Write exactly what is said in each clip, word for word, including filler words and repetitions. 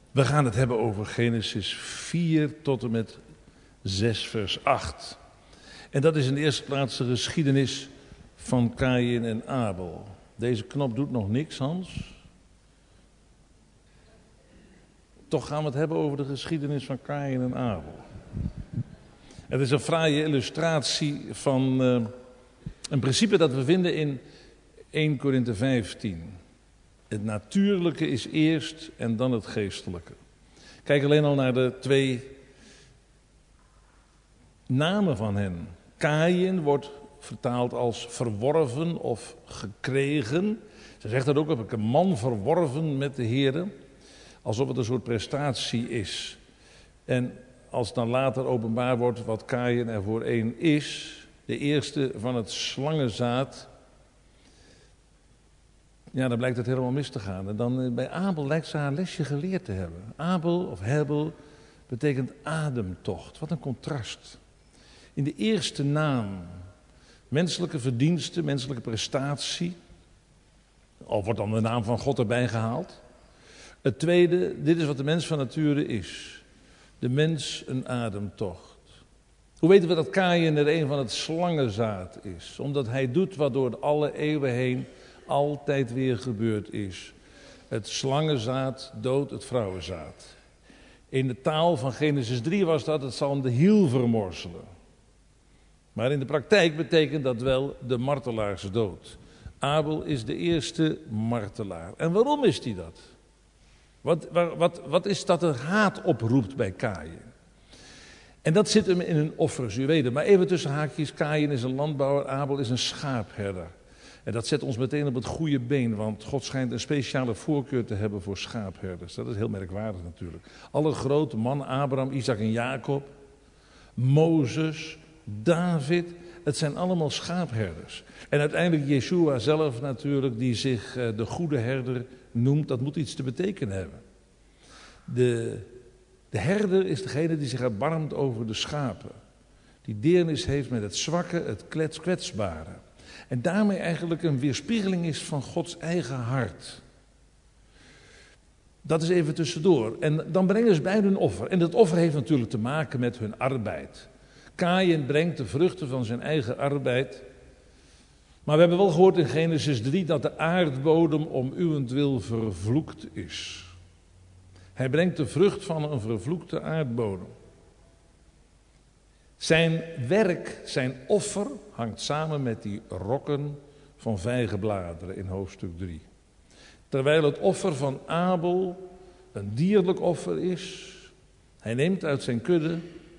We gaan het hebben over Genesis vier tot en met zes vers acht. En dat is in de eerste plaats de geschiedenis van Kaïn en Abel. Deze knop doet nog niks, Hans. Toch gaan we het hebben over de geschiedenis van Kaïn en Abel. Het is een fraaie illustratie van uh, een principe dat we vinden in eerste Korinthe vijftien. Het natuurlijke is eerst en dan het geestelijke. Kijk alleen al naar de twee namen van hen. Kaïn wordt vertaald als verworven of gekregen. Ze zegt dat ook, heb ik een man verworven met de Heere. Alsof het een soort prestatie is. En als dan later openbaar wordt wat Kaïn er voor een is, de eerste van het slangenzaad, ja, dan blijkt het helemaal mis te gaan. En dan bij Abel lijkt ze haar lesje geleerd te hebben. Abel of Hebel betekent ademtocht. Wat een contrast. In de eerste naam, menselijke verdienste, menselijke prestatie. Al wordt dan de naam van God erbij gehaald. Het tweede, dit is wat de mens van nature is. De mens een ademtocht. Hoe weten we dat Kaïn er een van het slangenzaad is? Omdat hij doet wat door alle eeuwen heen altijd weer gebeurd is. Het slangenzaad doodt het vrouwenzaad. In de taal van Genesis drie was dat, het zal hem de hiel vermorzelen. Maar in de praktijk betekent dat wel de martelaarsdood. Abel is de eerste martelaar. En waarom is hij dat? Wat, wat, wat is dat er haat oproept bij Kaïn? En dat zit hem in een offers, u weet het. Maar even tussen haakjes, Kaïn is een landbouwer, Abel is een schaapherder. En dat zet ons meteen op het goede been, want God schijnt een speciale voorkeur te hebben voor schaapherders. Dat is heel merkwaardig natuurlijk. Alle grote mannen, Abraham, Isaac en Jacob, Mozes, David, het zijn allemaal schaapherders. En uiteindelijk Yeshua zelf natuurlijk, die zich de goede herder noemt, dat moet iets te betekenen hebben. De, de herder is degene die zich erbarmt over de schapen. Die deernis heeft met het zwakke, het klets, kwetsbare. En daarmee eigenlijk een weerspiegeling is van Gods eigen hart. Dat is even tussendoor. En dan brengen ze beiden een offer. En dat offer heeft natuurlijk te maken met hun arbeid. Kaïn brengt de vruchten van zijn eigen arbeid. Maar we hebben wel gehoord in Genesis drie dat de aardbodem om uwentwil vervloekt is. Hij brengt de vrucht van een vervloekte aardbodem. Zijn werk, zijn offer, hangt samen met die rokken van vijgenbladeren in hoofdstuk drie. Terwijl het offer van Abel een dierlijk offer is. Hij neemt uit zijn kudde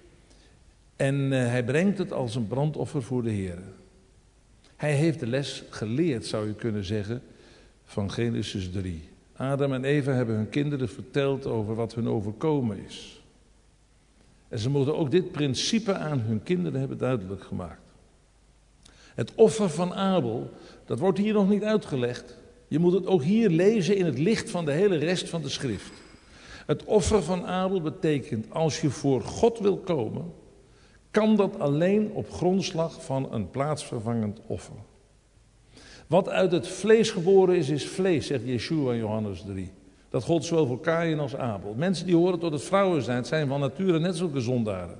en uh, hij brengt het als een brandoffer voor de Heer. Hij heeft de les geleerd, zou je kunnen zeggen, van Genesis drie. Adam en Eva hebben hun kinderen verteld over wat hun overkomen is. En ze moeten ook dit principe aan hun kinderen hebben duidelijk gemaakt. Het offer van Abel, dat wordt hier nog niet uitgelegd. Je moet het ook hier lezen in het licht van de hele rest van de schrift. Het offer van Abel betekent, als je voor God wil komen, kan dat alleen op grondslag van een plaatsvervangend offer. Wat uit het vlees geboren is, is vlees, zegt Yeshua in Johannes drie. Dat gold zowel voor Kaïn als Abel. Mensen die horen tot het vrouwen zijn, zijn van nature net zulke zondaren.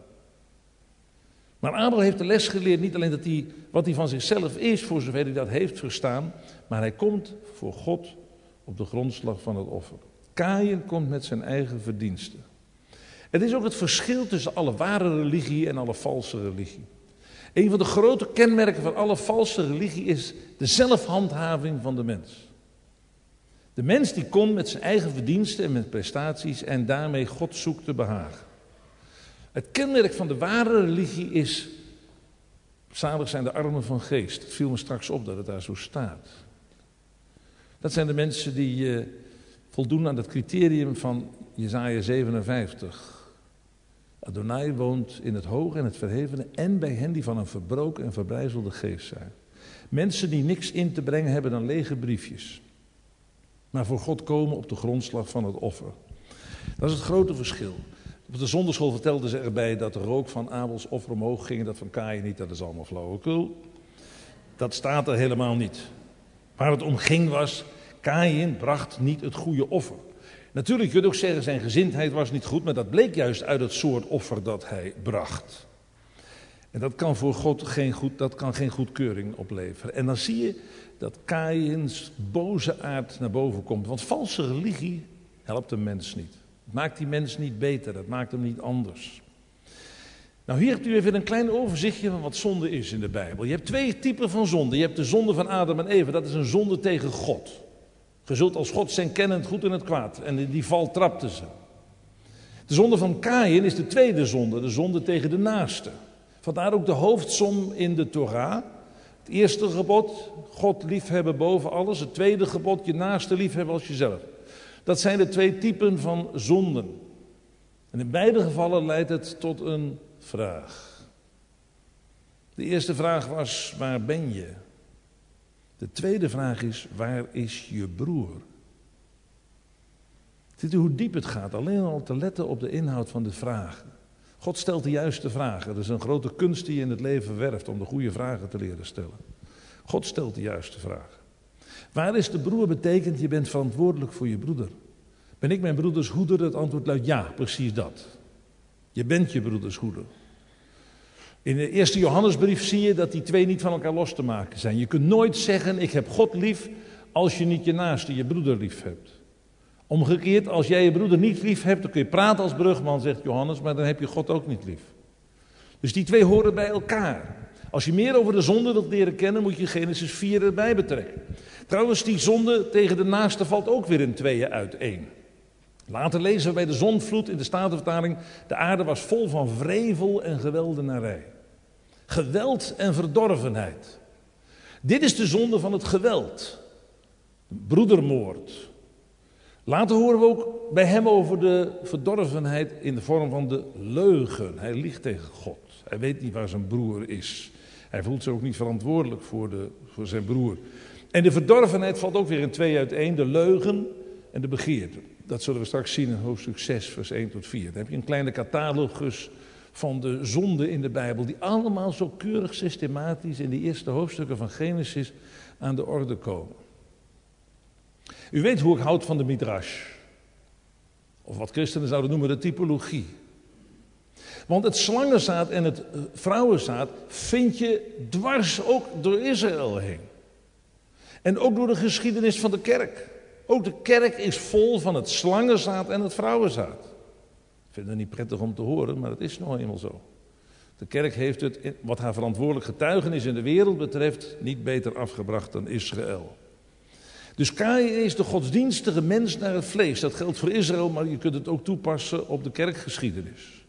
Maar Abel heeft de les geleerd, niet alleen dat hij, wat hij van zichzelf is, voor zover hij dat heeft verstaan, maar hij komt voor God op de grondslag van het offer. Kaïn komt met zijn eigen verdiensten. Het is ook het verschil tussen alle ware religie en alle valse religie. Een van de grote kenmerken van alle valse religie is de zelfhandhaving van de mens. De mens die komt met zijn eigen verdiensten en met prestaties en daarmee God zoekt te behagen. Het kenmerk van de ware religie is, zalig zijn de armen van geest. Het viel me straks op dat het daar zo staat. Dat zijn de mensen die uh, voldoen aan het criterium van Jesaja zevenenvijftig. Adonai woont in het hoge en het verhevene en bij hen die van een verbroken en verbrijzelde geest zijn. Mensen die niks in te brengen hebben dan lege briefjes. Maar voor God komen op de grondslag van het offer. Dat is het grote verschil. Op de zonderschool vertelden ze erbij dat de rook van Abels offer omhoog ging, dat van Kaïn niet, dat is allemaal flauwekul. Dat staat er helemaal niet. Waar het om ging was, Kaïn bracht niet het goede offer. Natuurlijk, je kunt ook zeggen, zijn gezindheid was niet goed, maar dat bleek juist uit het soort offer dat hij bracht. En dat kan voor God geen, goed, dat kan geen goedkeuring opleveren. En dan zie je dat Kaïns boze aard naar boven komt. Want valse religie helpt een mens niet. Het maakt die mens niet beter, het maakt hem niet anders. Nou, hier hebt u even een klein overzichtje van wat zonde is in de Bijbel. Je hebt twee typen van zonde. Je hebt de zonde van Adam en Eva, dat is een zonde tegen God. Je zult als God zijn kennen het goed en het kwaad. En in die val trapten ze. De zonde van Kaïn is de tweede zonde, de zonde tegen de naaste. Vandaar ook de hoofdsom in de Torah. Het eerste gebod, God liefhebben boven alles. Het tweede gebod, je naaste liefhebben als jezelf. Dat zijn de twee typen van zonden. En in beide gevallen leidt het tot een vraag. De eerste vraag was, waar ben je? De tweede vraag is, waar is je broer? Ziet u hoe diep het gaat? Alleen al te letten op de inhoud van de vragen. God stelt de juiste vragen. Dat is een grote kunst die je in het leven werft om de goede vragen te leren stellen. God stelt de juiste vragen. Waar is de broer betekent, je bent verantwoordelijk voor je broeder. Ben ik mijn broeders hoeder? Het antwoord luidt ja, precies dat. Je bent je broeders hoeder. In de eerste Johannesbrief zie je dat die twee niet van elkaar los te maken zijn. Je kunt nooit zeggen, ik heb God lief, als je niet je naaste, je broeder lief hebt. Omgekeerd, als jij je broeder niet lief hebt, dan kun je praten als brugman, zegt Johannes, maar dan heb je God ook niet lief. Dus die twee horen bij elkaar. Als je meer over de zonde wilt leren kennen, moet je Genesis vier erbij betrekken. Trouwens, die zonde tegen de naaste valt ook weer in tweeën uiteen. Later lezen we bij de zondvloed in de Statenvertaling, de aarde was vol van wrevel en geweldenarij. Geweld en verdorvenheid. Dit is de zonde van het geweld. Broedermoord. Later horen we ook bij hem over de verdorvenheid in de vorm van de leugen. Hij liegt tegen God. Hij weet niet waar zijn broer is. Hij voelt zich ook niet verantwoordelijk voor, de, voor zijn broer. En de verdorvenheid valt ook weer in twee uiteen. De leugen en de begeerte. Dat zullen we straks zien in hoofdstuk zes, vers één tot vier. Dan heb je een kleine catalogus van de zonden in de Bijbel, die allemaal zo keurig systematisch in de eerste hoofdstukken van Genesis aan de orde komen. U weet hoe ik houd van de midrash. Of wat christenen zouden noemen de typologie. Want het slangenzaad en het vrouwenzaad vind je dwars ook door Israël heen. En ook door de geschiedenis van de kerk. Ook de kerk is vol van het slangenzaad en het vrouwenzaad. Ik vind het niet prettig om te horen, maar het is nou eenmaal zo. De kerk heeft het, wat haar verantwoordelijk getuigenis in de wereld betreft, niet beter afgebracht dan Israël. Dus Kaïn is de godsdienstige mens naar het vlees. Dat geldt voor Israël, maar je kunt het ook toepassen op de kerkgeschiedenis.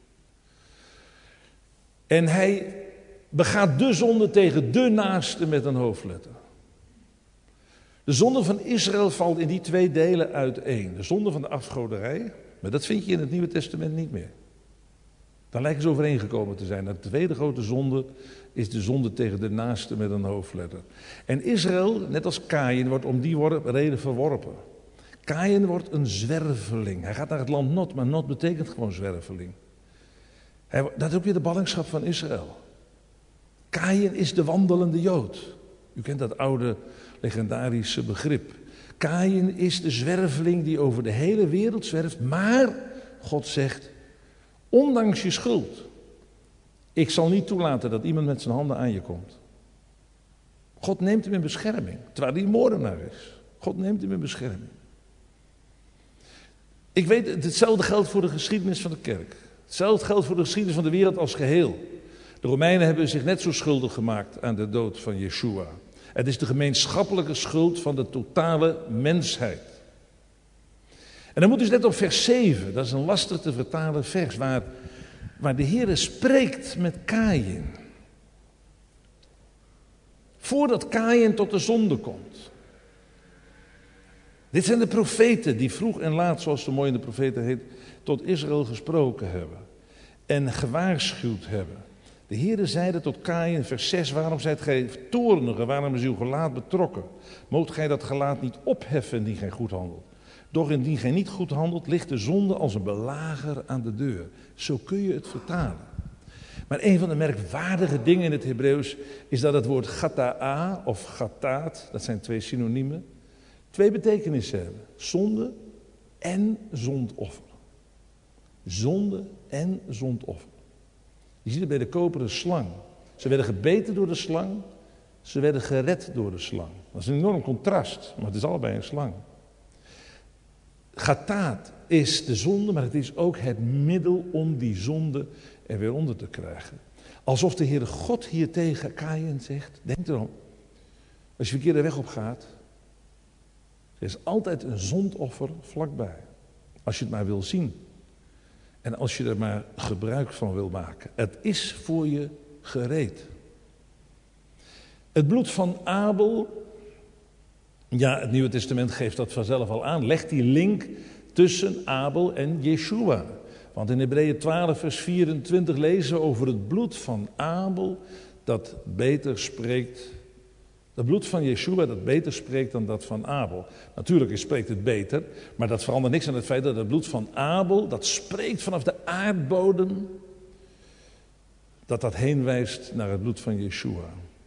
En hij begaat de zonde tegen de naaste met een hoofdletter. De zonde van Israël valt in die twee delen uiteen. De zonde van de afgoderij, maar dat vind je in het Nieuwe Testament niet meer. Daar lijken ze overeengekomen te zijn. De tweede grote zonde is de zonde tegen de naaste met een hoofdletter. En Israël, net als Kaïn, wordt om die reden verworpen. Kaïn wordt een zwerveling. Hij gaat naar het land Nod, maar Nod betekent gewoon zwerveling. Hij, dat is ook weer de ballingschap van Israël. Kaïn is de wandelende Jood. U kent dat oude legendarische begrip. Kaïn is de zwerveling die over de hele wereld zwerft, maar God zegt, ondanks je schuld, ik zal niet toelaten dat iemand met zijn handen aan je komt. God neemt hem in bescherming, terwijl hij een moordenaar is. God neemt hem in bescherming. Ik weet, hetzelfde geldt voor de geschiedenis van de kerk. Hetzelfde geldt voor de geschiedenis van de wereld als geheel. De Romeinen hebben zich net zo schuldig gemaakt aan de dood van Yeshua. Het is de gemeenschappelijke schuld van de totale mensheid. En dan moet u let op vers zeven, dat is een lastig te vertalen vers, waar, waar de Heere spreekt met Kaïn. Voordat Kaïn tot de zonde komt. Dit zijn de profeten die vroeg en laat, zoals de mooi in de profeten heet, tot Israël gesproken hebben. En gewaarschuwd hebben. De Heere zeide tot Kaïn, vers zes, waarom zijt gij toornige, waarom is uw gelaat betrokken? Moogt gij dat gelaat niet opheffen indien gij goed handelt? Doch indien gij niet goed handelt, ligt de zonde als een belager aan de deur. Zo kun je het vertalen. Maar een van de merkwaardige dingen in het Hebreeuws is dat het woord chata'a of chataat, dat zijn twee synoniemen, twee betekenissen hebben. Zonde en zondoffer. Zonde en zondoffer. Je ziet het bij de koperen slang. Ze werden gebeten door de slang. Ze werden gered door de slang. Dat is een enorm contrast, maar het is allebei een slang. Chataat is de zonde, maar het is ook het middel om die zonde er weer onder te krijgen. Alsof de Heere God hier tegen Kaïn zegt, denk erom, als je verkeerde weg op gaat, er is altijd een zondoffer vlakbij. Als je het maar wil zien. En als je er maar gebruik van wil maken. Het is voor je gereed. Het bloed van Abel, ja, het Nieuwe Testament geeft dat vanzelf al aan, legt die link tussen Abel en Yeshua. Want in Hebreeën twaalf vers vierentwintig lezen we over het bloed van Abel dat beter spreekt. Het bloed van Yeshua dat beter spreekt dan dat van Abel. Natuurlijk spreekt het beter, maar dat verandert niks aan het feit dat het bloed van Abel, dat spreekt vanaf de aardbodem, dat dat heen wijst naar het bloed van Yeshua.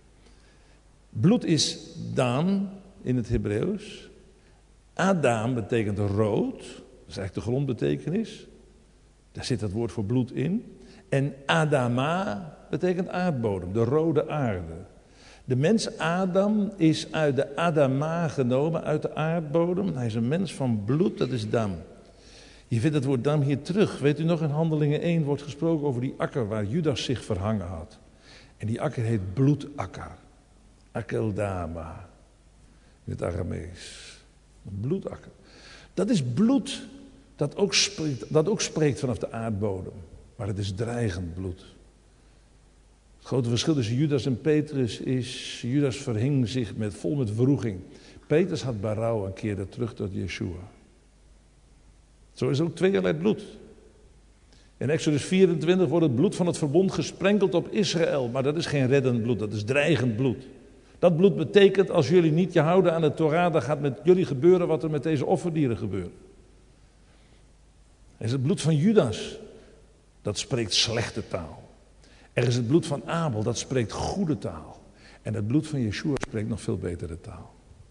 Bloed is dan in het Hebreeuws. Adam betekent rood, dat is eigenlijk de grondbetekenis. Daar zit het woord voor bloed in. En Adama betekent aardbodem, de rode aarde. De mens Adam is uit de Adama genomen, uit de aardbodem. Hij is een mens van bloed, dat is dam. Je vindt het woord dam hier terug. Weet u nog, in Handelingen één wordt gesproken over die akker waar Judas zich verhangen had. En die akker heet bloedakker. Akeldama. In het Aramees. Een bloedakker. Dat is bloed dat ook spreekt, dat ook spreekt vanaf de aardbodem. Maar het is dreigend bloed. Het grote verschil tussen Judas en Petrus is, Judas verhing zich met, vol met wroeging. Petrus had berouw en keerde terug tot Yeshua. Zo is er ook tweeërlei bloed. In Exodus vierentwintig wordt het bloed van het verbond gesprenkeld op Israël. Maar dat is geen reddend bloed, dat is dreigend bloed. Dat bloed betekent, als jullie niet je houden aan de Torah, dan gaat met jullie gebeuren wat er met deze offerdieren gebeurt. Er is het bloed van Judas, dat spreekt slechte taal. Er is het bloed van Abel, dat spreekt goede taal. En het bloed van Yeshua spreekt nog veel betere taal.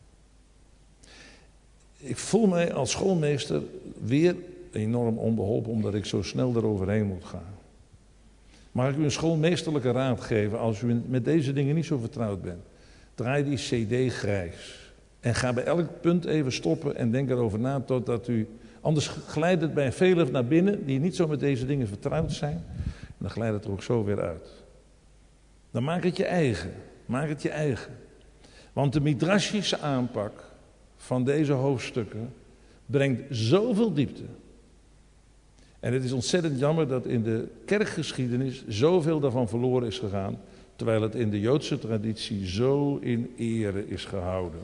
Ik voel mij als schoolmeester weer enorm onbeholpen, omdat ik zo snel eroverheen moet gaan. Mag ik u een schoolmeesterlijke raad geven, als u met deze dingen niet zo vertrouwd bent? Draai die cd grijs. En ga bij elk punt even stoppen en denk erover na totdat u... Anders glijdt het bij velen naar binnen die niet zo met deze dingen vertrouwd zijn. En dan glijdt het er ook zo weer uit. Dan maak het je eigen. Maak het je eigen. Want de midrashische aanpak van deze hoofdstukken brengt zoveel diepte. En het is ontzettend jammer dat in de kerkgeschiedenis zoveel daarvan verloren is gegaan, terwijl het in de Joodse traditie zo in ere is gehouden.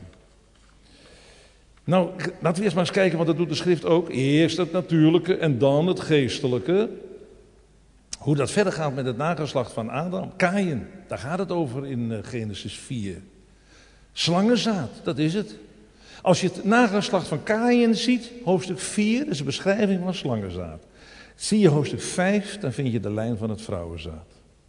Nou, laten we eerst maar eens kijken, want dat doet de schrift ook. Eerst het natuurlijke en dan het geestelijke. Hoe dat verder gaat met het nageslacht van Adam. Kaïn, daar gaat het over in Genesis vier. Slangenzaad, dat is het. Als je het nageslacht van Kaïn ziet, hoofdstuk vier, is een beschrijving van slangenzaad. Zie je hoofdstuk vijf, dan vind je de lijn van het vrouwenzaad.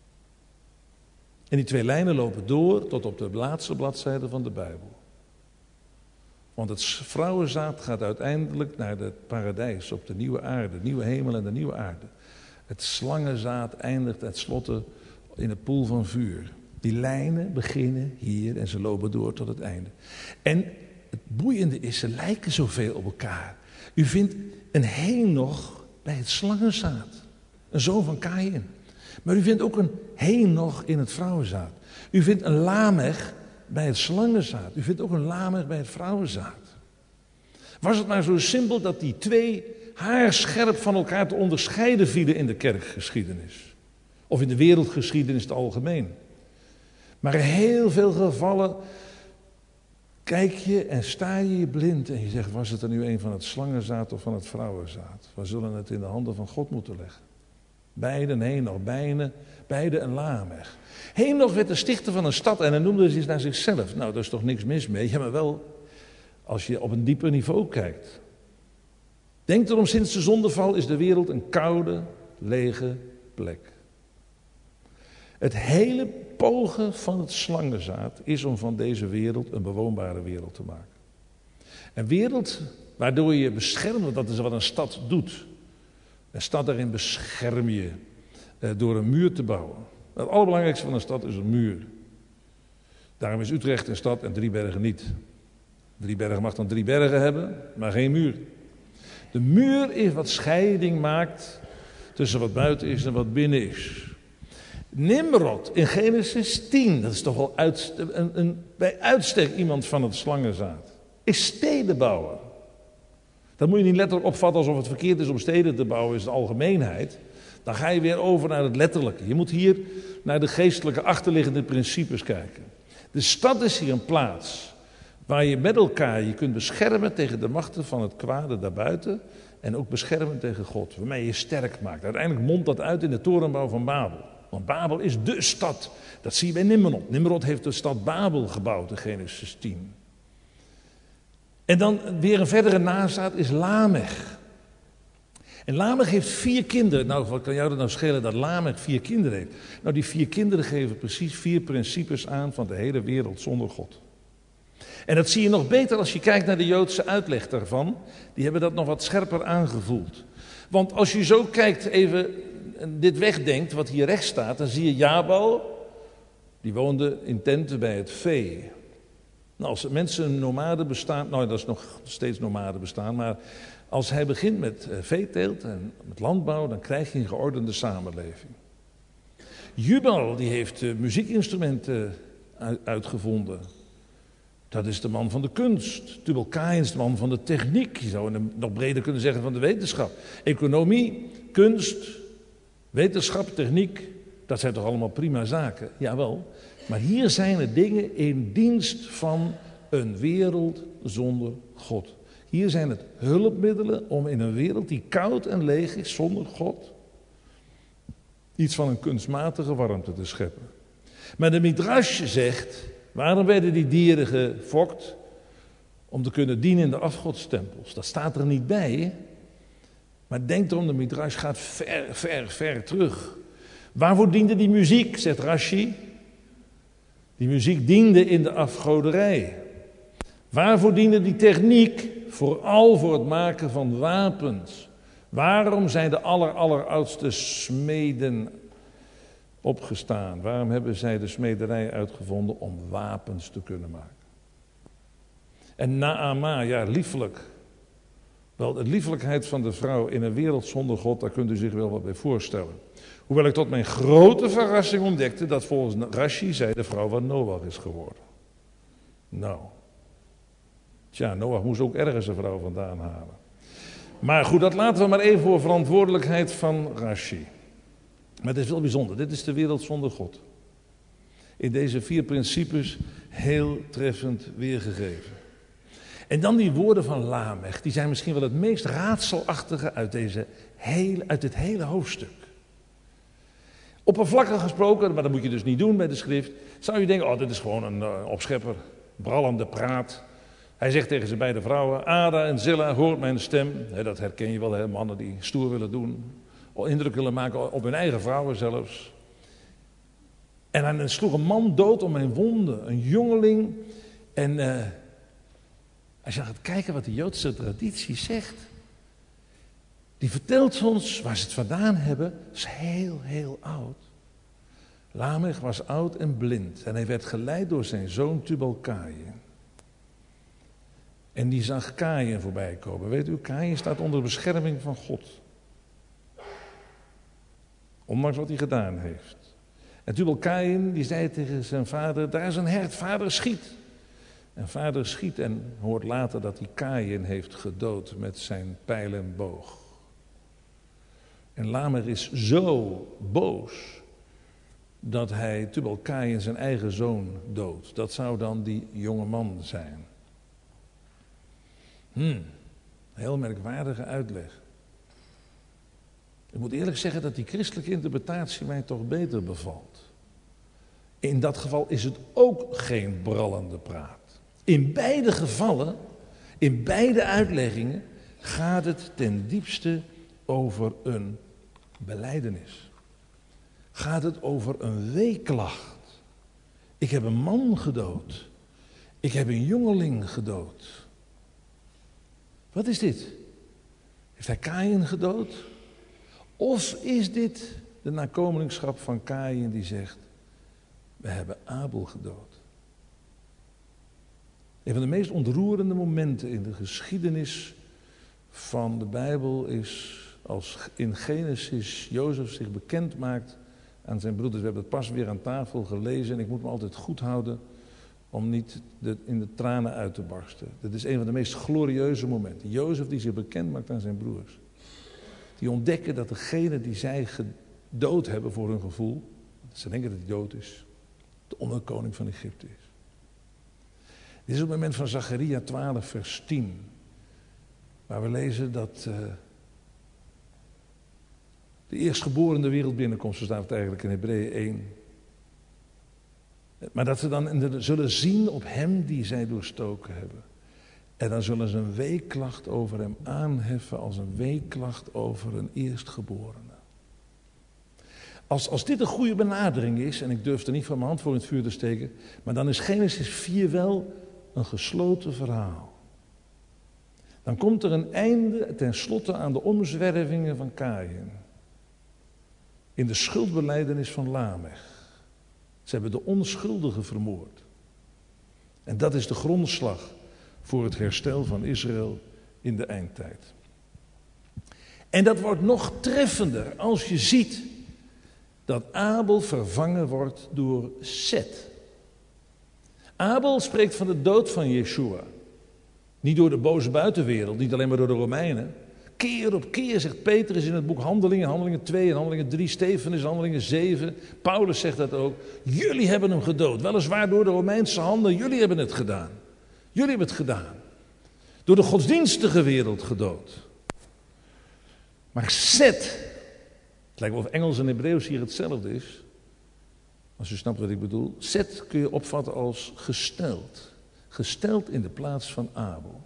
En die twee lijnen lopen door tot op de laatste bladzijde van de Bijbel. Want het vrouwenzaad gaat uiteindelijk naar het paradijs, op de nieuwe aarde, de nieuwe hemel en de nieuwe aarde. Het slangenzaad eindigt tenslotte in het poel van vuur. Die lijnen beginnen hier en ze lopen door tot het einde. En het boeiende is, ze lijken zoveel op elkaar. U vindt een Henoch bij het slangenzaad, een zoon van Kaïn. Maar u vindt ook een Henoch in het vrouwenzaad. U vindt een Lamech bij het slangenzaad. U vindt ook een Lamech bij het vrouwenzaad. Was het maar zo simpel dat die twee haarscherp van elkaar te onderscheiden vielen in de kerkgeschiedenis. Of in de wereldgeschiedenis in het algemeen. Maar in heel veel gevallen kijk je en sta je je blind en je zegt, was het er nu een van het slangenzaad of van het vrouwenzaad? We zullen het in de handen van God moeten leggen. Beide een Henoch, beide, beide een Lamech. Henoch werd de stichter van een stad en hij noemde zich naar zichzelf. Nou, daar is toch niks mis mee. Ja, maar wel als je op een dieper niveau kijkt. Denk erom, sinds de zondeval is de wereld een koude, lege plek. Het hele pogen van het slangenzaad is om van deze wereld een bewoonbare wereld te maken. Een wereld Waardoor je beschermt, want dat is wat een stad doet. Een stad daarin bescherm je eh, door een muur te bouwen. Het allerbelangrijkste van een stad is een muur. Daarom is Utrecht een stad en Driebergen niet. Driebergen mag dan drie bergen hebben, maar geen muur. De muur is wat scheiding maakt tussen wat buiten is en wat binnen is. Nimrod in Genesis tien, dat is toch wel uit, een, een, bij uitstek iemand van het slangenzaad, is steden bouwen. Dat moet je niet letterlijk opvatten alsof het verkeerd is om steden te bouwen, is de algemeenheid. Dan ga je weer over naar het letterlijke. Je moet hier naar de geestelijke achterliggende principes kijken. De stad is hier een plaats waar je met elkaar je kunt beschermen tegen de machten van het kwade daarbuiten. En ook beschermen tegen God, waarmee je sterk maakt. Uiteindelijk mondt dat uit in de torenbouw van Babel. Want Babel is dé stad. Dat zie je bij Nimrod. Nimrod heeft de stad Babel gebouwd in Genesis tien. En dan weer een verdere nazaat is Lamech. En Lamech heeft vier kinderen. Nou, wat kan jou dat nou schelen dat Lamech vier kinderen heeft? Nou, die vier kinderen geven precies vier principes aan van de hele wereld zonder God. En dat zie je nog beter als je kijkt naar de Joodse uitleg daarvan. Die hebben dat nog wat scherper aangevoeld. Want als je zo kijkt, even dit wegdenkt, wat hier rechts staat, dan zie je Jabal, die woonde in tenten bij het vee. Nou, als mensen een nomade bestaan, nou dat is nog steeds nomade bestaan, maar als hij begint met veeteelt en met landbouw, dan krijg je een geordende samenleving. Jubal, die heeft uh, muziekinstrumenten uitgevonden. Dat is de man van de kunst. Tubal-Caïn is de man van de techniek. Je zou hem nog breder kunnen zeggen van de wetenschap. Economie, kunst, wetenschap, techniek. Dat zijn toch allemaal prima zaken? Jawel. Maar hier zijn er dingen in dienst van een wereld zonder God. Hier zijn het hulpmiddelen om in een wereld die koud en leeg is zonder God iets van een kunstmatige warmte te scheppen. Maar de Midrash zegt, waarom werden die dieren gefokt? Om te kunnen dienen in de afgodstempels. Dat staat er niet bij. Maar denk erom, de Midrash gaat ver, ver, ver terug. Waarvoor diende die muziek, zegt Rashi? Die muziek diende in de afgoderij. Waarvoor diende die techniek? Vooral voor het maken van wapens. Waarom zijn de aller, alleroudste smeden opgestaan? Waarom hebben zij de smederij uitgevonden om wapens te kunnen maken? En Naama, ja, liefelijk. Wel, de liefelijkheid van de vrouw in een wereld zonder God, daar kunt u zich wel wat bij voorstellen. Hoewel ik tot mijn grote verrassing ontdekte dat volgens Rashi zij de vrouw van Noach is geworden. Nou. Tja, Noach moest ook ergens een vrouw vandaan halen. Maar goed, dat laten we maar even voor verantwoordelijkheid van Rashi. Maar het is wel bijzonder, dit is de wereld zonder God. In deze vier principes heel treffend weergegeven. En dan die woorden van Lamech, die zijn misschien wel het meest raadselachtige uit, deze hele, uit dit hele hoofdstuk. Oppervlakkig gesproken, maar dat moet je dus niet doen bij de schrift, zou je denken, oh, dit is gewoon een uh, opschepper, brallende praat. Hij zegt tegen zijn beide vrouwen, Ada en Zilla, hoort mijn stem. He, dat herken je wel, he, mannen die stoer willen doen, indruk willen maken op hun eigen vrouwen zelfs. En hij sloeg een man dood om mijn wonden, een jongeling. En uh, als je gaat kijken wat de Joodse traditie zegt, die vertelt ons waar ze het vandaan hebben, is heel, heel oud. Lamech was oud en blind en hij werd geleid door zijn zoon Tubal-Caïn. En die zag Caïn voorbij komen. Weet u, Caïn staat onder de bescherming van God. Ondanks wat hij gedaan heeft. En Tubal-Caïn die zei tegen zijn vader, daar is een hert, vader schiet. En vader schiet en hoort later dat hij Caïn heeft gedood met zijn pijl en boog. En Lamech is zo boos dat hij Tubal-Caïn zijn eigen zoon doodt. Dat zou dan die jonge man zijn. Hmm, heel merkwaardige uitleg. Ik moet eerlijk zeggen dat die christelijke interpretatie mij toch beter bevalt. In dat geval is het ook geen brallende praat. In beide gevallen, in beide uitleggingen, gaat het ten diepste over een belijdenis. Gaat het over een weeklacht. Ik heb een man gedood. Ik heb een jongeling gedood. Wat is dit? Heeft hij Kaïn gedood? Of is dit de nakomelingschap van Kaïn die zegt, we hebben Abel gedood? Een van de meest ontroerende momenten in de geschiedenis van de Bijbel is als in Genesis Jozef zich bekend maakt aan zijn broeders. We hebben het pas weer aan tafel gelezen en ik moet me altijd goed houden om niet de, in de tranen uit te barsten. Dit is een van de meest glorieuze momenten. Jozef die zich bekend maakt aan zijn broers. Die ontdekken dat degene die zij gedood hebben voor hun gevoel, ze denken dat hij dood is, de onderkoning van Egypte is. Dit is het moment van Zacharia twaalf vers tien. Waar we lezen dat uh, de eerstgeboren de wereld binnenkomt, zo staat het eigenlijk in Hebreeën één. Maar dat ze dan de, zullen zien op hem die zij doorstoken hebben. En dan zullen ze een weeklacht over hem aanheffen als een weeklacht over een eerstgeborene. Als, als dit een goede benadering is, en ik durf er niet van mijn hand voor in het vuur te steken, maar dan is Genesis vier wel een gesloten verhaal. Dan komt er een einde tenslotte aan de omzwervingen van Kaïn. In de schuldbelijdenis van Lamech. Ze hebben de onschuldigen vermoord. En dat is de grondslag voor het herstel van Israël in de eindtijd. En dat wordt nog treffender als je ziet dat Abel vervangen wordt door Set. Abel spreekt van de dood van Yeshua. Niet door de boze buitenwereld, niet alleen maar door de Romeinen. Keer op keer zegt Petrus in het boek Handelingen, Handelingen twee en Handelingen drie, Stefanus, Handelingen zeven. Paulus zegt dat ook. Jullie hebben hem gedood, weliswaar door de Romeinse handen, jullie hebben het gedaan. Jullie hebben het gedaan. Door de godsdienstige wereld gedood. Maar Set, het lijkt wel of Engels en Hebreeuws hier hetzelfde is. Als u snapt wat ik bedoel. Set kun je opvatten als gesteld. Gesteld in de plaats van Abel.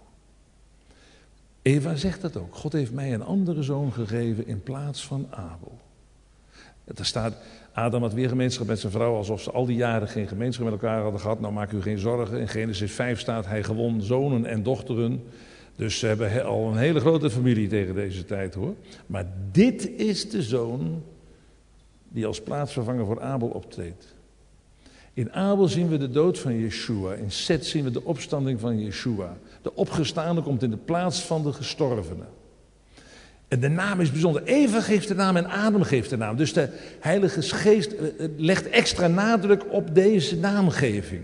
Eva zegt dat ook. God heeft mij een andere zoon gegeven in plaats van Abel. Er staat, Adam had weer gemeenschap met zijn vrouw, alsof ze al die jaren geen gemeenschap met elkaar hadden gehad. Nou, maak u geen zorgen. In Genesis vijf staat, hij gewon zonen en dochteren. Dus ze hebben al een hele grote familie tegen deze tijd, hoor. Maar dit is de zoon die als plaatsvervanger voor Abel optreedt. In Abel zien we de dood van Yeshua. In Set zien we de opstanding van Yeshua. De opgestaande komt in de plaats van de gestorvene. En de naam is bijzonder. Eva geeft de naam en Adam geeft de naam. Dus de Heilige Geest legt extra nadruk op deze naamgeving.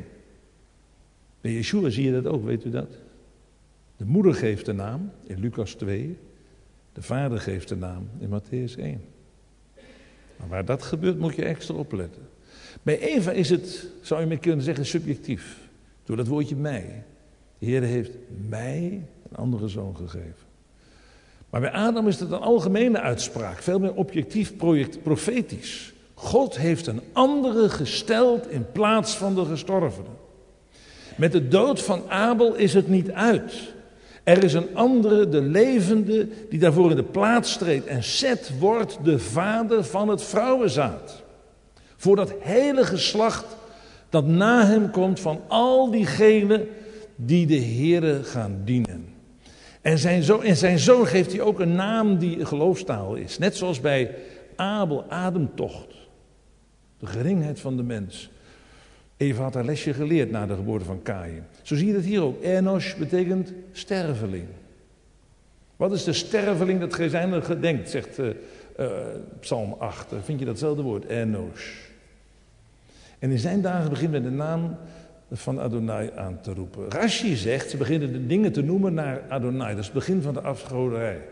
Bij Yeshua zie je dat ook, weet u dat? De moeder geeft de naam in Lucas twee. De vader geeft de naam in Matthäus één. Maar waar dat gebeurt moet je extra opletten. Bij Eva is het, zou je mee kunnen zeggen, subjectief. Door dat woordje mij. De Heer heeft mij een andere zoon gegeven. Maar bij Adam is het een algemene uitspraak. Veel meer objectief, project, profetisch. God heeft een andere gesteld in plaats van de gestorvene. Met de dood van Abel is het niet uit. Er is een andere, de levende, die daarvoor in de plaats treedt. En Set wordt de vader van het vrouwenzaad. Voor dat hele geslacht dat na hem komt van al diegenen die de Heere gaan dienen. En zijn, zoon, en zijn zoon geeft hij ook een naam die geloofstaal is. Net zoals bij Abel, ademtocht. De geringheid van de mens. Eva had haar lesje geleerd na de geboorte van Kaïn. Zo zie je het hier ook. Enosh betekent sterveling. Wat is de sterveling dat gij zijnde gedenkt, zegt uh, uh, Psalm acht. Daar vind je datzelfde woord, Enosh. En in zijn dagen begint men de naam van Adonai aan te roepen. Rashi zegt, ze beginnen de dingen te noemen naar Adonai. Dat is het begin van de afgoderij.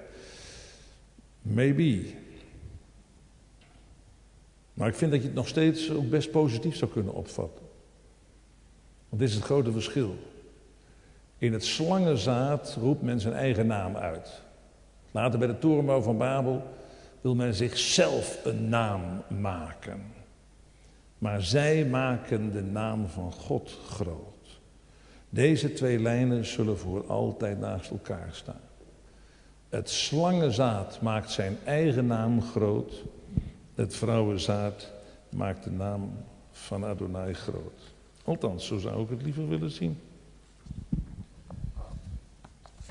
Maybe. Maar ik vind dat je het nog steeds ook best positief zou kunnen opvatten. Want dit is het grote verschil. In het slangenzaad roept men zijn eigen naam uit. Later bij de torenbouw van Babel wil men zichzelf een naam maken. Maar zij maken de naam van God groot. Deze twee lijnen zullen voor altijd naast elkaar staan. Het slangenzaad maakt zijn eigen naam groot. Het vrouwenzaad maakt de naam van Adonai groot. Althans, zo zou ik het liever willen zien.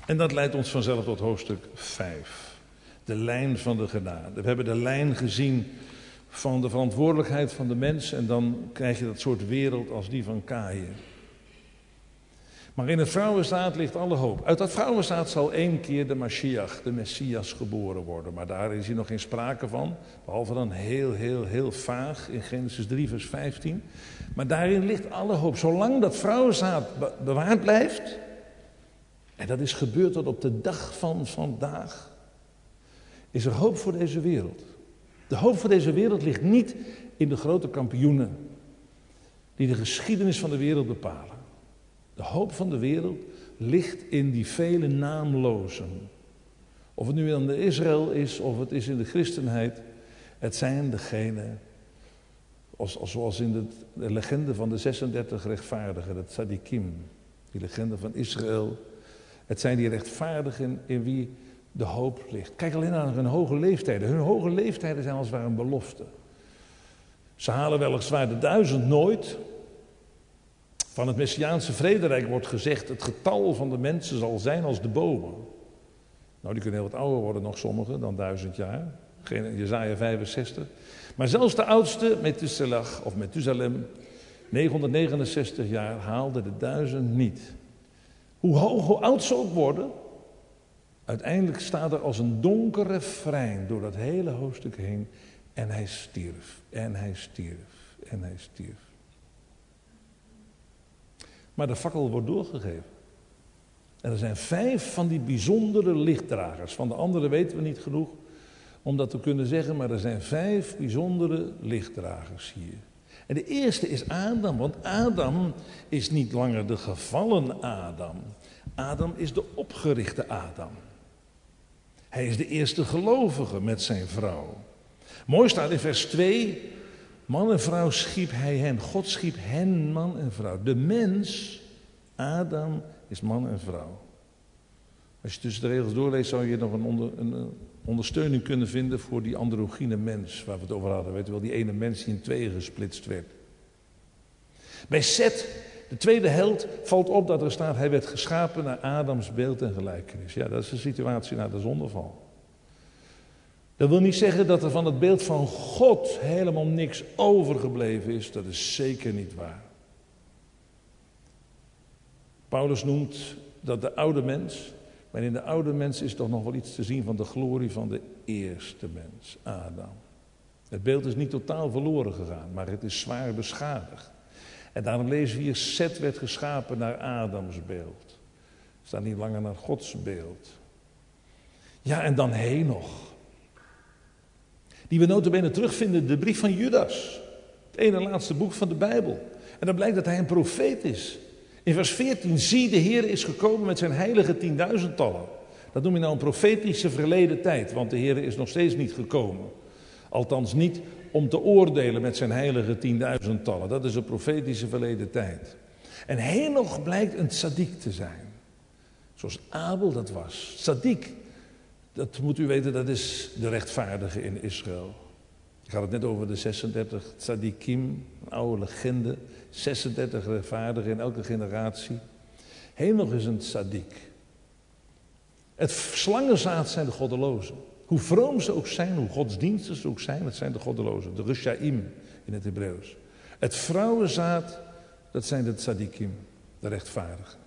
En dat leidt ons vanzelf tot hoofdstuk vijf. De lijn van de genade. We hebben de lijn gezien van de verantwoordelijkheid van de mens. En dan krijg je dat soort wereld als die van Kaaien. Maar in het vrouwenzaad ligt alle hoop. Uit dat vrouwenzaad zal één keer de Mashiach, de Messias, geboren worden. Maar daar is hier nog geen sprake van. Behalve dan heel, heel, heel vaag in Genesis drie vers vijftien. Maar daarin ligt alle hoop. Zolang dat vrouwenzaad be- bewaard blijft. En dat is gebeurd tot op de dag van vandaag. Is er hoop voor deze wereld. De hoop voor deze wereld ligt niet in de grote kampioenen. Die de geschiedenis van de wereld bepalen. De hoop van de wereld ligt in die vele naamlozen. Of het nu in de Israël is, of het is in de christenheid. Het zijn degenen, als, als, zoals in de, de legende van de zesendertig rechtvaardigen, de tzadikim. Die legende van Israël. Het zijn die rechtvaardigen in wie de hoop ligt. Kijk alleen naar hun hoge leeftijden. Hun hoge leeftijden zijn als het ware een belofte. Ze halen weliswaar de duizend nooit. Van het Messiaanse vrederijk wordt gezegd, het getal van de mensen zal zijn als de bomen. Nou, die kunnen heel wat ouder worden, nog sommigen, dan duizend jaar. Jesaja vijfenzestig. Maar zelfs de oudste, Methuselah of Methusalem, negenhonderdnegenenzestig jaar, haalde de duizend niet. Hoe hoog, hoe oud ze ook worden, uiteindelijk staat er als een donker refrein door dat hele hoofdstuk heen. En hij stierf, en hij stierf, en hij stierf. Maar de fakkel wordt doorgegeven. En er zijn vijf van die bijzondere lichtdragers. Van de andere weten we niet genoeg om dat te kunnen zeggen, maar er zijn vijf bijzondere lichtdragers hier. En de eerste is Adam, want Adam is niet langer de gevallen Adam. Adam is de opgerichte Adam. Hij is de eerste gelovige met zijn vrouw. Mooi staat in vers twee, man en vrouw schiep hij hen. God schiep hen, man en vrouw. De mens, Adam, is man en vrouw. Als je tussen de regels doorleest, zou je nog een, onder, een ondersteuning kunnen vinden voor die androgyne mens waar we het over hadden. Weet je wel, die ene mens die in tweeën gesplitst werd. Bij Seth, de tweede held, valt op dat er staat, hij werd geschapen naar Adams beeld en gelijkenis. Ja, dat is de situatie na de zondeval. Dat wil niet zeggen dat er van het beeld van God helemaal niks overgebleven is. Dat is zeker niet waar. Paulus noemt dat de oude mens, maar in de oude mens is toch nog wel iets te zien van de glorie van de eerste mens, Adam. Het beeld is niet totaal verloren gegaan, maar het is zwaar beschadigd. En daarom lezen we hier, Seth werd geschapen naar Adams beeld. Het staat niet langer naar Gods beeld. Ja, en dan Henoch. Die we nota bene terugvinden in de brief van Judas. Het ene laatste boek van de Bijbel. En dan blijkt dat hij een profeet is. In vers veertien, zie de Heer is gekomen met zijn heilige tienduizendtallen. Dat noem je nou een profetische verleden tijd, want de Heer is nog steeds niet gekomen. Althans niet om te oordelen met zijn heilige tienduizendtallen. Dat is een profetische verleden tijd. En Henoch blijkt een tzaddik te zijn. Zoals Abel dat was. Tzaddik, dat moet u weten, dat is de rechtvaardige in Israël. Ik had het net over de zesendertig tzaddikim, een oude legende. zesendertig rechtvaardigen in elke generatie. Henoch is een tzaddik. Het slangenzaad zijn de goddelozen. Hoe vroom ze ook zijn, hoe godsdienstig ze ook zijn, dat zijn de goddelozen. De Reshaim in het Hebreeuws. Het vrouwenzaad, dat zijn de tzaddikim, de rechtvaardigen.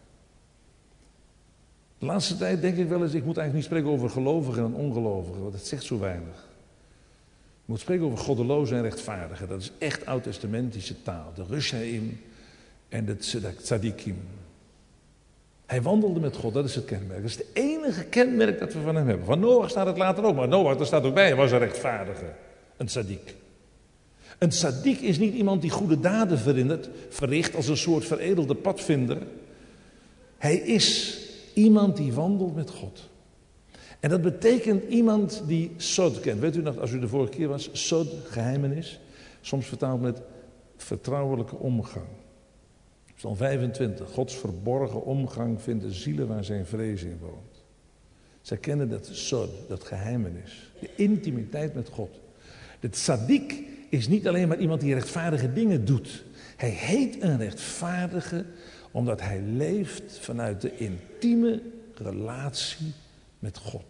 De laatste tijd denk ik wel eens, ik moet eigenlijk niet spreken over gelovigen en ongelovigen, want het zegt zo weinig. Ik moet spreken over goddelozen en rechtvaardigen. Dat is echt oud-testamentische taal. De Reshaim en de tzaddikim. Hij wandelde met God, dat is het kenmerk. Dat is het enige kenmerk dat we van hem hebben. Van Noach staat het later ook, maar Noach, daar staat ook bij, hij was een rechtvaardige. Een tzaddik. Een tzaddik is niet iemand die goede daden verricht, verricht als een soort veredelde padvinder. Hij is iemand die wandelt met God. En dat betekent iemand die sod kent. Weet u nog, als u de vorige keer was, sod, geheimenis. Soms vertaald met vertrouwelijke omgang. Psalm vijfentwintig, Gods verborgen omgang vindt de zielen waar zijn vrees in woont. Zij kennen dat sod, dat geheimenis. De intimiteit met God. De tzaddik is niet alleen maar iemand die rechtvaardige dingen doet. Hij heet een rechtvaardige omdat hij leeft vanuit de intieme relatie met God.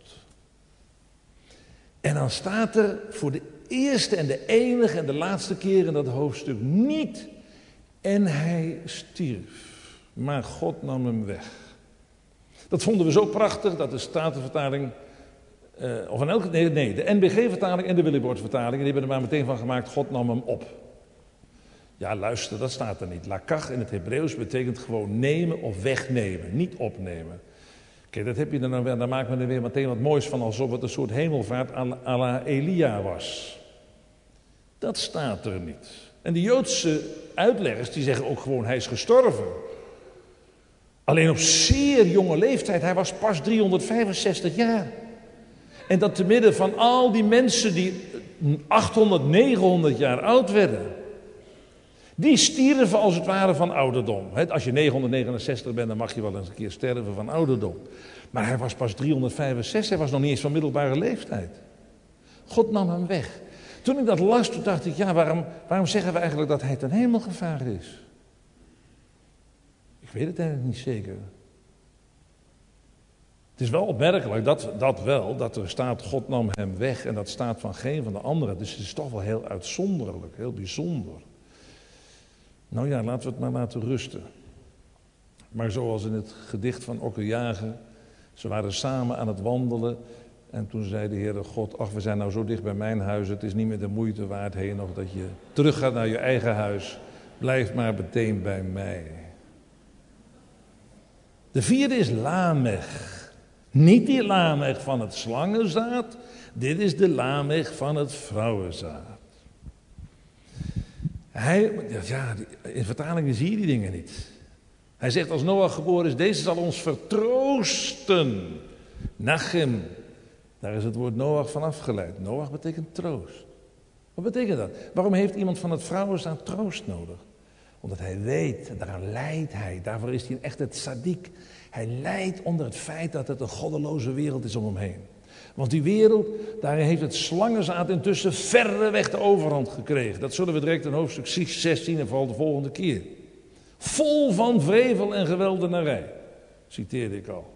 En dan staat er voor de eerste en de enige en de laatste keer in dat hoofdstuk niet. En hij stierf. Maar God nam hem weg. Dat vonden we zo prachtig dat de Statenvertaling, uh, of in elke, nee, nee, de N B G-vertaling en de Willibrord-vertaling, die hebben er maar meteen van gemaakt, God nam hem op. Ja, luister, dat staat er niet. Lakach in het Hebreeuws betekent gewoon nemen of wegnemen, niet opnemen. Kijk, dat heb je er dan weer, daar maakt men er weer meteen wat moois van, alsof het een soort hemelvaart à la Elia was. Dat staat er niet. En de Joodse uitleggers, die zeggen ook gewoon, hij is gestorven. Alleen op zeer jonge leeftijd, hij was pas driehonderdvijfenzestig jaar. En dat te midden van al die mensen die achthonderd, negenhonderd jaar oud werden. Die stierven als het ware van ouderdom. Als je negenhonderdnegenenzestig bent, dan mag je wel eens een keer sterven van ouderdom. Maar hij was pas driehonderdvijfenzestig, hij was nog niet eens van middelbare leeftijd. God nam hem weg. Toen ik dat las, toen dacht ik, ja, waarom, waarom zeggen we eigenlijk dat hij ten hemel gevaren is? Ik weet het eigenlijk niet zeker. Het is wel opmerkelijk, dat, dat wel, dat er staat, God nam hem weg en dat staat van geen van de anderen. Dus het is toch wel heel uitzonderlijk, heel bijzonder. Nou ja, laten we het maar laten rusten. Maar zoals in het gedicht van Okke Jager, ze waren samen aan het wandelen en toen zei de Heere God, ach, we zijn nou zo dicht bij mijn huis, het is niet meer de moeite waard heen nog dat je terug gaat naar je eigen huis. Blijf maar meteen bij mij. De vierde is Lamech. Niet die Lamech van het slangenzaad, dit is de Lamech van het vrouwenzaad. Hij, ja, in vertalingen zie je die dingen niet. Hij zegt als Noach geboren is, deze zal ons vertroosten. Nachem, daar is het woord Noach van afgeleid. Noach betekent troost. Wat betekent dat? Waarom heeft iemand van het vrouwenzaad troost nodig? Omdat hij weet, en daaraan lijdt hij. Daarvoor is hij een echte tzaddik. Hij lijdt onder het feit dat het een goddeloze wereld is om hem heen. Want die wereld, daar heeft het slangenzaad intussen verreweg de overhand gekregen. Dat zullen we direct in hoofdstuk zestien en vooral de volgende keer. Vol van vrevel en geweldenarij, citeerde ik al.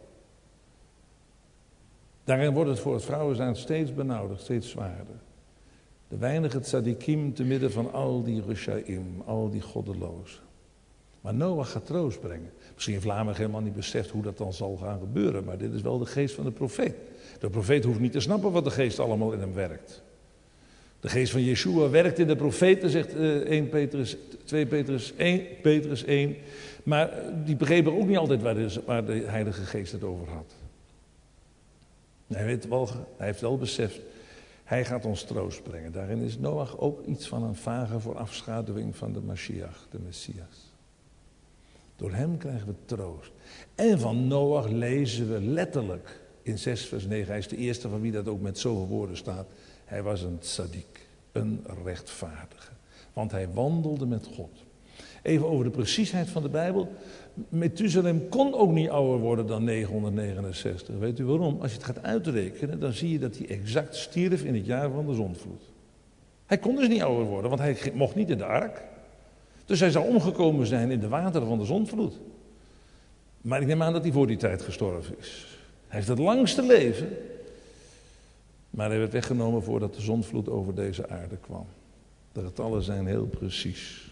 Daarin wordt het voor het vrouwenzaad steeds benauwder, steeds zwaarder. De weinige tzadikim te midden van al die reshaim, al die goddelozen. Maar Noach gaat troost brengen. Misschien heeft Lamech helemaal niet beseft hoe dat dan zal gaan gebeuren, maar dit is wel de geest van de profeet. De profeet hoeft niet te snappen wat de geest allemaal in hem werkt. De geest van Yeshua werkt in de profeten, zegt uh, Petrus, twee Petrus, één, Petrus één. Maar die begrepen ook niet altijd waar de, waar de Heilige Geest het over had. Hij weet wel, hij heeft wel beseft, hij gaat ons troost brengen. Daarin is Noach ook iets van een vage voorafschaduwing van de Mashiach, de Messias. Door hem krijgen we troost. En van Noach lezen we letterlijk in zes vers negen. Hij is de eerste van wie dat ook met zoveel woorden staat. Hij was een tzaddik, een rechtvaardige. Want hij wandelde met God. Even over de preciesheid van de Bijbel. Methuselem kon ook niet ouder worden dan negenhonderdnegenenzestig. Weet u waarom? Als je het gaat uitrekenen, dan zie je dat hij exact stierf in het jaar van de zondvloed. Hij kon dus niet ouder worden, want hij mocht niet in de ark. Dus hij zou omgekomen zijn in de wateren van de zondvloed. Maar ik neem aan dat hij voor die tijd gestorven is. Hij heeft het langste leven. Maar hij werd weggenomen voordat de zondvloed over deze aarde kwam. De getallen zijn heel precies.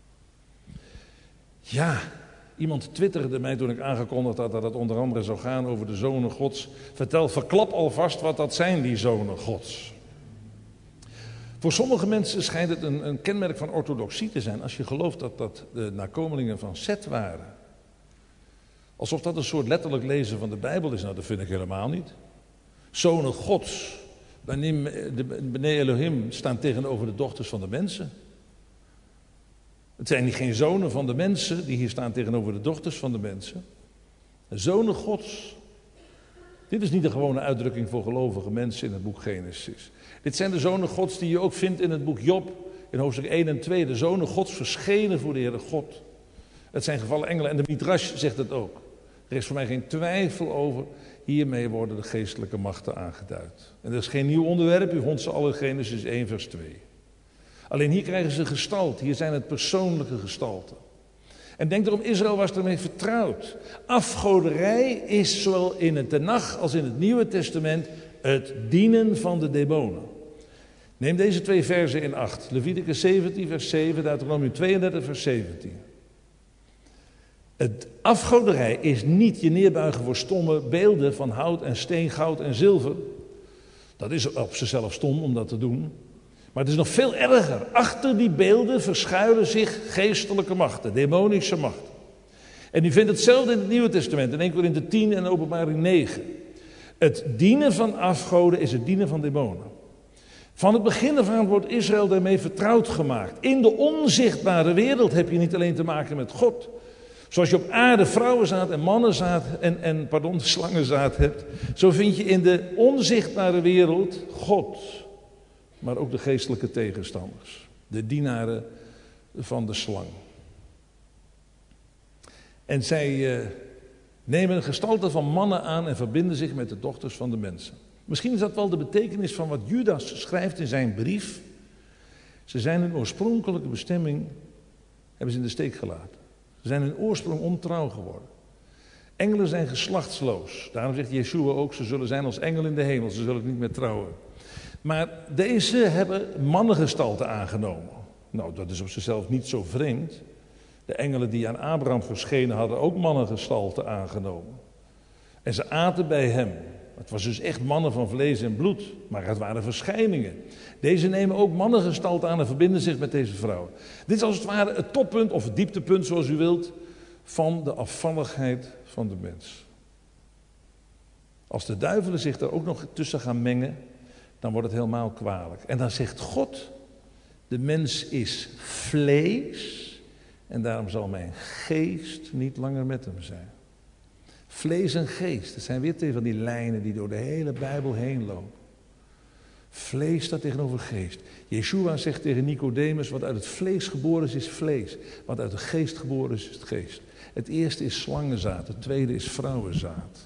Ja, iemand twitterde mij toen ik aangekondigd had dat het onder andere zou gaan over de zonen Gods. Vertel, verklap alvast wat dat zijn, die zonen Gods. Voor sommige mensen schijnt het een, een kenmerk van orthodoxie te zijn als je gelooft dat dat de nakomelingen van Set waren. Alsof dat een soort letterlijk lezen van de Bijbel is. Nou, dat vind ik helemaal niet. Zonen Gods, de Bnei Elohim, staan tegenover de dochters van de mensen. Het zijn niet geen zonen van de mensen die hier staan tegenover de dochters van de mensen. De zonen Gods. Dit is niet de gewone uitdrukking voor gelovige mensen in het boek Genesis. Dit zijn de zonen Gods die je ook vindt in het boek Job, in hoofdstuk één en twee. De zonen Gods verschenen voor de Heere God. Het zijn gevallen engelen en de Midrash zegt het ook. Er is voor mij geen twijfel over. Hiermee worden de geestelijke machten aangeduid. En dat is geen nieuw onderwerp, u vond ze al in Genesis één vers twee. Alleen hier krijgen ze gestalte, hier zijn het persoonlijke gestalten. En denk erom, Israël was ermee vertrouwd. Afgoderij is zowel in het Tenach als in het Nieuwe Testament het dienen van de demonen. Neem deze twee versen in acht. Leviticus zeventien vers zeven, Deuteronomium tweeëndertig vers zeventien. Het afgoderij is niet je neerbuigen voor stomme beelden van hout en steen, goud en zilver. Dat is op zichzelf stom om dat te doen. Maar het is nog veel erger. Achter die beelden verschuilen zich geestelijke machten, demonische machten. En u vindt hetzelfde in het Nieuwe Testament, in Eerste Korinthe tien en Openbaring negen. Het dienen van afgoden is het dienen van demonen. Van het begin af aan wordt Israël daarmee vertrouwd gemaakt. In de onzichtbare wereld heb je niet alleen te maken met God. Zoals je op aarde vrouwenzaad en mannenzaad en, en pardon, slangenzaad hebt. Zo vind je in de onzichtbare wereld God. Maar ook de geestelijke tegenstanders. De dienaren van de slang. En zij uh, nemen een gestalte van mannen aan en verbinden zich met de dochters van de mensen. Misschien is dat wel de betekenis van wat Judas schrijft in zijn brief. Ze zijn hun oorspronkelijke bestemming, hebben ze in de steek gelaten. Ze zijn hun oorsprong ontrouw geworden. Engelen zijn geslachtsloos. Daarom zegt Yeshua ook, ze zullen zijn als engelen in de hemel. Ze zullen niet meer trouwen. Maar deze hebben mannengestalte aangenomen. Nou, dat is op zichzelf niet zo vreemd. De engelen die aan Abraham verschenen hadden ook mannengestalte aangenomen. En ze aten bij hem. Het was dus echt mannen van vlees en bloed. Maar het waren verschijningen. Deze nemen ook mannengestalte aan en verbinden zich met deze vrouwen. Dit is als het ware het toppunt of het dieptepunt, zoals u wilt, van de afvalligheid van de mens. Als de duivelen zich daar ook nog tussen gaan mengen, dan wordt het helemaal kwalijk. En dan zegt God, de mens is vlees en daarom zal mijn geest niet langer met hem zijn. Vlees en geest, dat zijn weer twee van die lijnen die door de hele Bijbel heen lopen. Vlees staat tegenover geest. Yeshua zegt tegen Nicodemus, wat uit het vlees geboren is, is vlees. Wat uit de geest geboren is, is het geest. Het eerste is slangenzaad, het tweede is vrouwenzaad.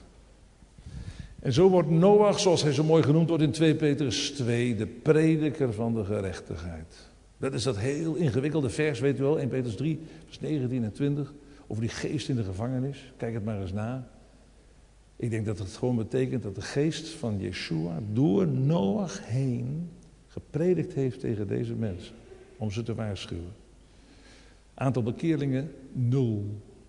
En zo wordt Noach, zoals hij zo mooi genoemd wordt in twee Petrus twee, de prediker van de gerechtigheid. Dat is dat heel ingewikkelde vers, weet u wel, Eerste Petrus drie, vers negentien en twintig, over die geest in de gevangenis. Kijk het maar eens na. Ik denk dat het gewoon betekent dat de geest van Yeshua door Noach heen gepredikt heeft tegen deze mensen. Om ze te waarschuwen. Aantal bekeerlingen, nul.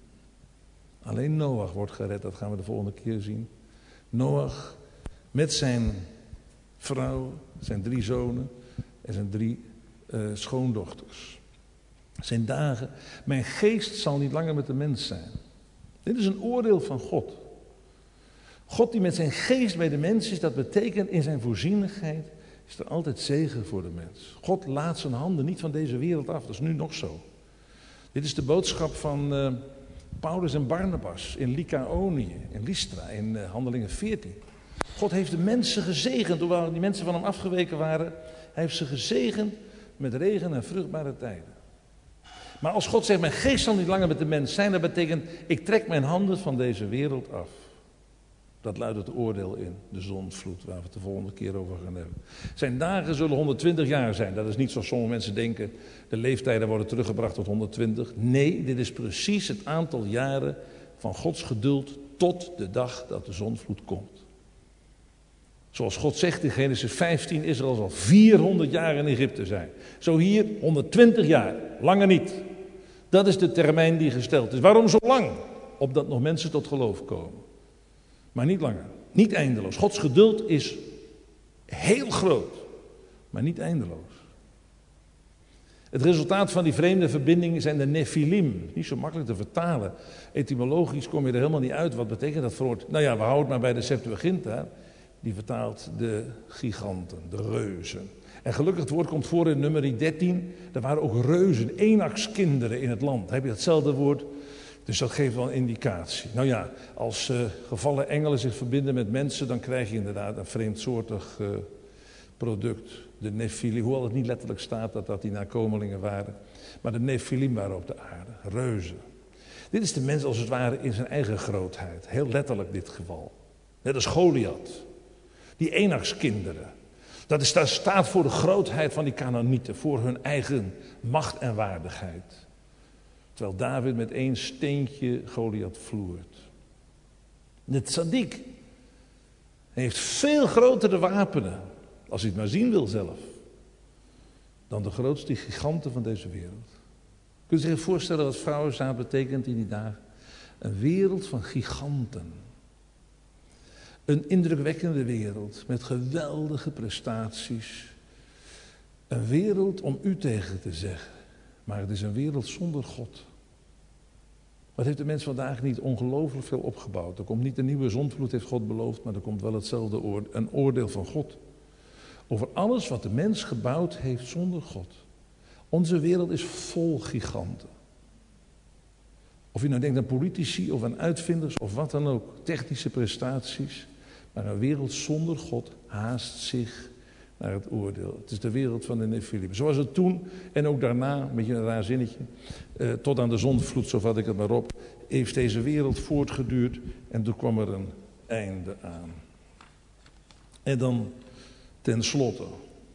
Alleen Noach wordt gered, dat gaan we de volgende keer zien. Noach met zijn vrouw, zijn drie zonen en zijn drie uh, schoondochters. Zijn dagen, mijn geest zal niet langer met de mens zijn. Dit is een oordeel van God. God die met zijn geest bij de mens is, dat betekent in zijn voorzienigheid is er altijd zegen voor de mens. God laat zijn handen niet van deze wereld af, dat is nu nog zo. Dit is de boodschap van uh, Paulus en Barnabas in Lycaonië, in Lystra, in uh, Handelingen veertien. God heeft de mensen gezegend, hoewel die mensen van hem afgeweken waren. Hij heeft ze gezegend met regen en vruchtbare tijden. Maar als God zegt, mijn geest zal niet langer met de mens zijn, dat betekent, ik trek mijn handen van deze wereld af. Dat luidt het oordeel in, de zondvloed, waar we het de volgende keer over gaan hebben. Zijn dagen zullen honderdtwintig jaar zijn. Dat is niet zoals sommige mensen denken, de leeftijden worden teruggebracht tot honderdtwintig. Nee, dit is precies het aantal jaren van Gods geduld tot de dag dat de zondvloed komt. Zoals God zegt in Genesis vijftien, Israël zal vierhonderd jaar in Egypte zijn. Zo hier honderdtwintig jaar, langer niet. Dat is de termijn die gesteld is. Waarom zo lang? Opdat nog mensen tot geloof komen. Maar niet langer, niet eindeloos. Gods geduld is heel groot, maar niet eindeloos. Het resultaat van die vreemde verbinding zijn de Nephilim. Niet zo makkelijk te vertalen. Etymologisch kom je er helemaal niet uit. Wat betekent dat voor woord? Nou ja, we houden het maar bij de Septuaginta. Die vertaalt de giganten, de reuzen. En gelukkig het woord komt voor in nummer dertien. Er waren ook reuzen, eenakskinderen in het land. Heb je datzelfde woord? Dus dat geeft wel een indicatie. Nou ja, als uh, gevallen engelen zich verbinden met mensen, dan krijg je inderdaad een vreemdsoortig uh, product. De Nephilim, hoewel het niet letterlijk staat dat dat die nakomelingen waren. Maar de Nephilim waren op de aarde, reuzen. Dit is de mens als het ware in zijn eigen grootheid. Heel letterlijk dit geval. Net als Goliath. Die eenakskinderen. Dat, is, dat staat voor de grootheid van die Kanaanieten. Voor hun eigen macht en waardigheid. Terwijl David met één steentje Goliath vloert. De tzaddik heeft veel grotere wapenen, als hij het maar zien wil zelf, dan de grootste giganten van deze wereld. Kunt u zich voorstellen wat vrouwenzaad betekent in die dagen? Een wereld van giganten. Een indrukwekkende wereld met geweldige prestaties. Een wereld om u tegen te zeggen. Maar het is een wereld zonder God. Wat heeft de mens vandaag niet ongelooflijk veel opgebouwd? Er komt niet een nieuwe zondvloed, heeft God beloofd, maar er komt wel hetzelfde oordeel, een oordeel van God. Over alles wat de mens gebouwd heeft zonder God. Onze wereld is vol giganten. Of je nou denkt aan politici of aan uitvinders of wat dan ook, technische prestaties. Maar een wereld zonder God haast zich naar het oordeel. Het is de wereld van de Nephilim. Zoals het toen en ook daarna, een beetje een raar zinnetje, eh, tot aan de zondvloed, zo vat ik het maar op, heeft deze wereld voortgeduurd en toen kwam er een einde aan. En dan tenslotte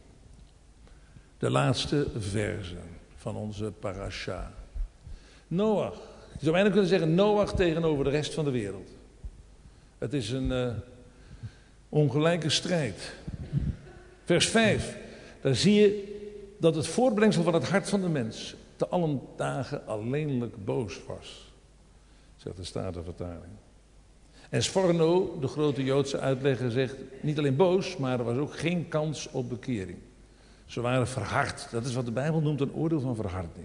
de laatste versen van onze parasha. Noach. Je zou bijna kunnen zeggen Noach tegenover de rest van de wereld. Het is een uh, ongelijke strijd. Vers vijf. Daar zie je dat het voortbrengsel van het hart van de mens te allen dagen alleenlijk boos was. Zegt de Statenvertaling. En Sforno, de grote Joodse uitlegger, zegt niet alleen boos, maar er was ook geen kans op bekering. Ze waren verhard. Dat is wat de Bijbel noemt een oordeel van verharding.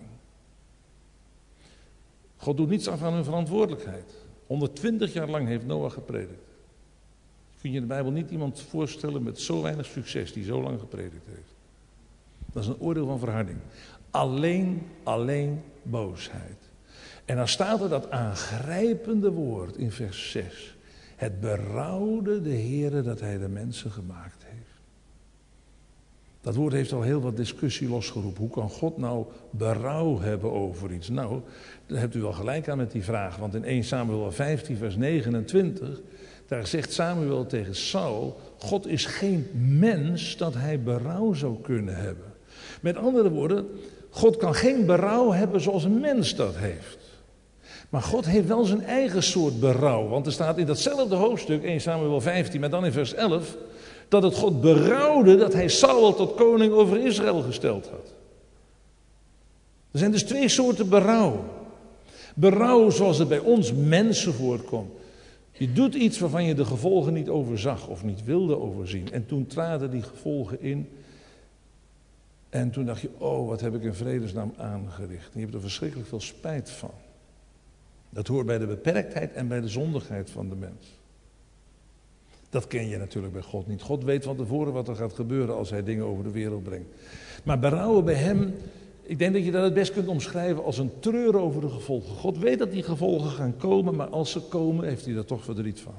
God doet niets af aan hun verantwoordelijkheid. honderdtwintig jaar lang heeft Noach gepredikt. Kun je in de Bijbel niet iemand voorstellen met zo weinig succes die zo lang gepredikt heeft. Dat is een oordeel van verharding. Alleen, alleen boosheid. En dan staat er dat aangrijpende woord in vers zes. Het berouwde de Heere dat hij de mensen gemaakt heeft. Dat woord heeft al heel wat discussie losgeroepen. Hoe kan God nou berouw hebben over iets? Nou, daar hebt u wel gelijk aan met die vraag. Want in eerste Samuel vijftien vers negenentwintig... daar zegt Samuel tegen Saul: God is geen mens dat hij berouw zou kunnen hebben. Met andere woorden, God kan geen berouw hebben zoals een mens dat heeft. Maar God heeft wel zijn eigen soort berouw. Want er staat in datzelfde hoofdstuk, eerste Samuel vijftien, maar dan in vers elf... dat het God berouwde dat hij Saul tot koning over Israël gesteld had. Er zijn dus twee soorten berouw. Berouw zoals het bij ons mensen voorkomt. Je doet iets waarvan je de gevolgen niet overzag of niet wilde overzien. En toen traden die gevolgen in. En toen dacht je, oh, wat heb ik in vredesnaam aangericht. En je hebt er verschrikkelijk veel spijt van. Dat hoort bij de beperktheid en bij de zondigheid van de mens. Dat ken je natuurlijk bij God niet. God weet van tevoren wat er gaat gebeuren als hij dingen over de wereld brengt. Maar berouwen bij hem, ik denk dat je dat het best kunt omschrijven als een treur over de gevolgen. God weet dat die gevolgen gaan komen, maar als ze komen, heeft hij er toch verdriet van.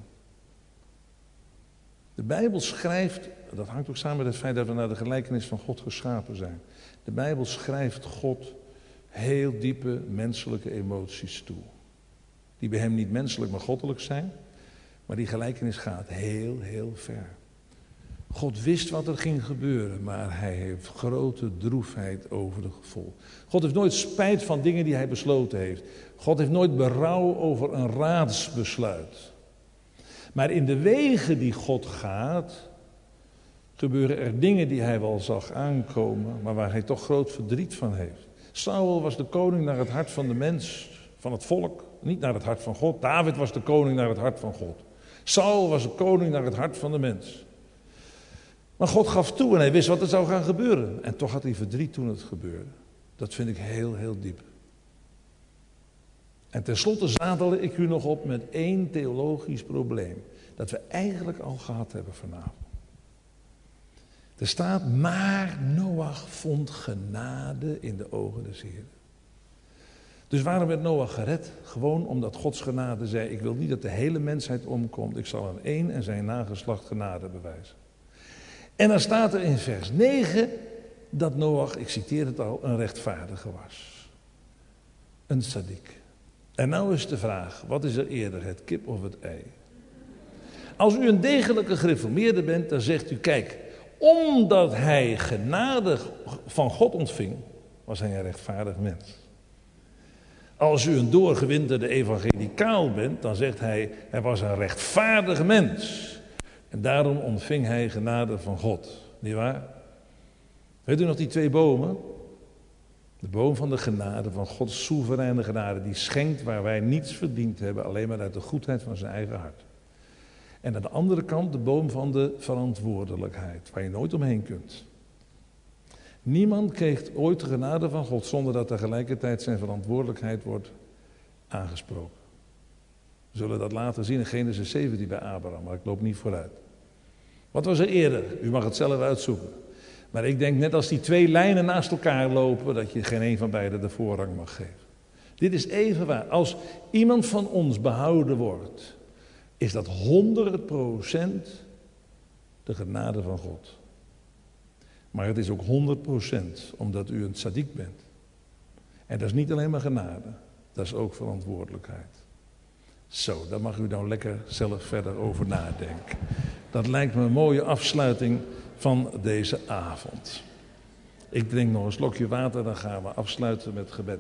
De Bijbel schrijft, dat hangt ook samen met het feit dat we naar de gelijkenis van God geschapen zijn. De Bijbel schrijft God heel diepe menselijke emoties toe. Die bij hem niet menselijk, maar goddelijk zijn. Maar die gelijkenis gaat heel, heel ver. God wist wat er ging gebeuren, maar hij heeft grote droefheid over de gevolgen. God heeft nooit spijt van dingen die hij besloten heeft. God heeft nooit berouw over een raadsbesluit. Maar in de wegen die God gaat, gebeuren er dingen die hij wel zag aankomen, maar waar hij toch groot verdriet van heeft. Saul was de koning naar het hart van de mens, van het volk, niet naar het hart van God. David was de koning naar het hart van God. Saul was de koning naar het hart van de mens. Maar God gaf toe en hij wist wat er zou gaan gebeuren. En toch had hij verdriet toen het gebeurde. Dat vind ik heel, heel diep. En tenslotte zadel ik u nog op met één theologisch probleem. Dat we eigenlijk al gehad hebben vanavond. Er staat, maar Noach vond genade in de ogen des Heeren. Dus waarom werd Noach gered? Gewoon omdat Gods genade zei, ik wil niet dat de hele mensheid omkomt. Ik zal aan één en zijn nageslacht genade bewijzen. En dan staat er in vers negen dat Noach, ik citeer het al, een rechtvaardige was. Een tzaddik. En nou is de vraag, wat is er eerder, het kip of het ei? Als u een degelijke gereformeerde bent, dan zegt u, kijk, omdat hij genade van God ontving, was hij een rechtvaardig mens. Als u een doorgewinterde evangelicaal bent, dan zegt hij, hij was een rechtvaardige mens. En daarom ontving hij genade van God. Niet waar? Weet u nog die twee bomen? De boom van de genade, van Gods soevereine genade, die schenkt waar wij niets verdiend hebben, alleen maar uit de goedheid van zijn eigen hart. En aan de andere kant de boom van de verantwoordelijkheid, waar je nooit omheen kunt. Niemand kreeg ooit de genade van God zonder dat tegelijkertijd zijn verantwoordelijkheid wordt aangesproken. We zullen dat later zien in Genesis zeventien bij Abraham, maar ik loop niet vooruit. Wat was er eerder? U mag het zelf uitzoeken. Maar ik denk net als die twee lijnen naast elkaar lopen, dat je geen een van beiden de voorrang mag geven. Dit is even waar. Als iemand van ons behouden wordt, is dat honderd procent de genade van God. Maar het is ook honderd procent omdat u een tzaddik bent. En dat is niet alleen maar genade, dat is ook verantwoordelijkheid. Zo, daar mag u nou lekker zelf verder over nadenken. Dat lijkt me een mooie afsluiting van deze avond. Ik drink nog een slokje water, dan gaan we afsluiten met gebed.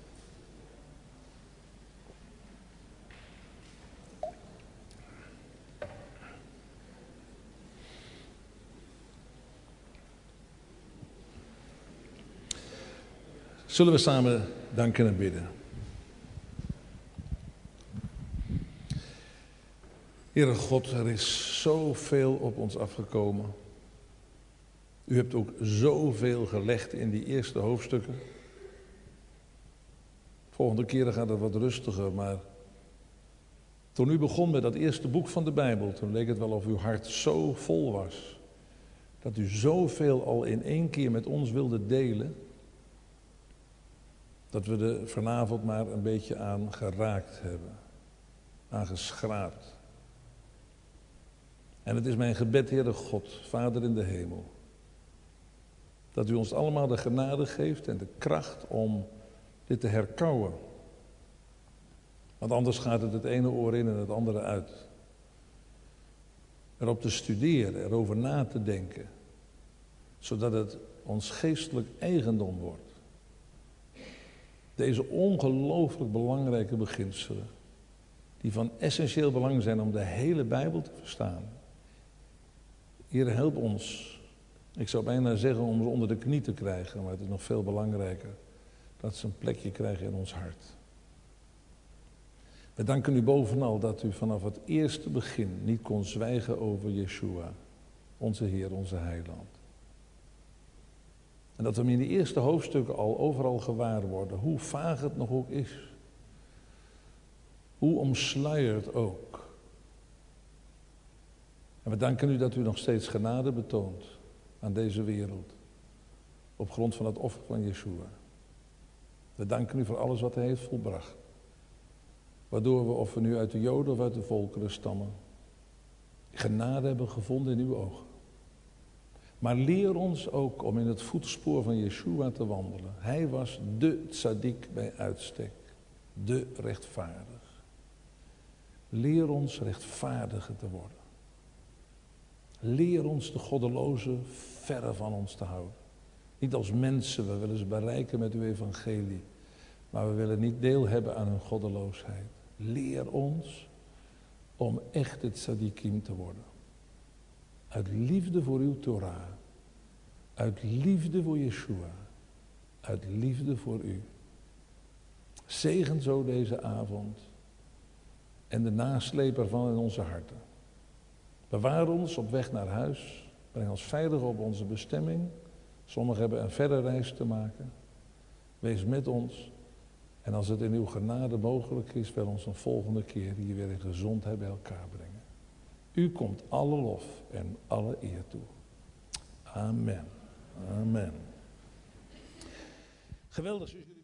Zullen we samen danken en bidden. Heere God, er is zoveel op ons afgekomen. U hebt ook zoveel gelegd in die eerste hoofdstukken. Volgende keren gaat het wat rustiger, maar toen u begon met dat eerste boek van de Bijbel, toen leek het wel of uw hart zo vol was, dat u zoveel al in één keer met ons wilde delen, dat we er vanavond maar een beetje aan geraakt hebben, aan geschraapt. En het is mijn gebed, Heere God, Vader in de hemel, dat u ons allemaal de genade geeft en de kracht om dit te herkauwen. Want anders gaat het het ene oor in en het andere uit. Erop te studeren, erover na te denken, zodat het ons geestelijk eigendom wordt. Deze ongelooflijk belangrijke beginselen, die van essentieel belang zijn om de hele Bijbel te verstaan. Heere, help ons, ik zou bijna zeggen om ze onder de knie te krijgen, maar het is nog veel belangrijker dat ze een plekje krijgen in ons hart. We danken u bovenal dat u vanaf het eerste begin niet kon zwijgen over Yeshua, onze Heer, onze Heiland. En dat we hem in de eerste hoofdstukken al overal gewaar worden, hoe vaag het nog ook is. Hoe omsluierd ook. En we danken u dat u nog steeds genade betoont aan deze wereld. Op grond van het offer van Yeshua. We danken u voor alles wat hij heeft volbracht. Waardoor we, of we nu uit de Joden of uit de volkeren stammen, genade hebben gevonden in uw ogen. Maar leer ons ook om in het voetspoor van Yeshua te wandelen. Hij was de tzaddik bij uitstek. De rechtvaardig. Leer ons rechtvaardiger te worden. Leer ons de goddeloze verre van ons te houden. Niet als mensen, we willen ze bereiken met uw evangelie. Maar we willen niet deel hebben aan hun goddeloosheid. Leer ons om echt het tzaddikim te worden. Uit liefde voor uw Torah. Uit liefde voor Yeshua. Uit liefde voor u. Zegen zo deze avond. En de nasleep ervan in onze harten. Bewaar ons op weg naar huis. Breng ons veilig op onze bestemming. Sommigen hebben een verre reis te maken. Wees met ons. En als het in uw genade mogelijk is, wil ons een volgende keer hier weer in gezondheid bij elkaar brengen. U komt alle lof en alle eer toe. Amen. Amen. Geweldig.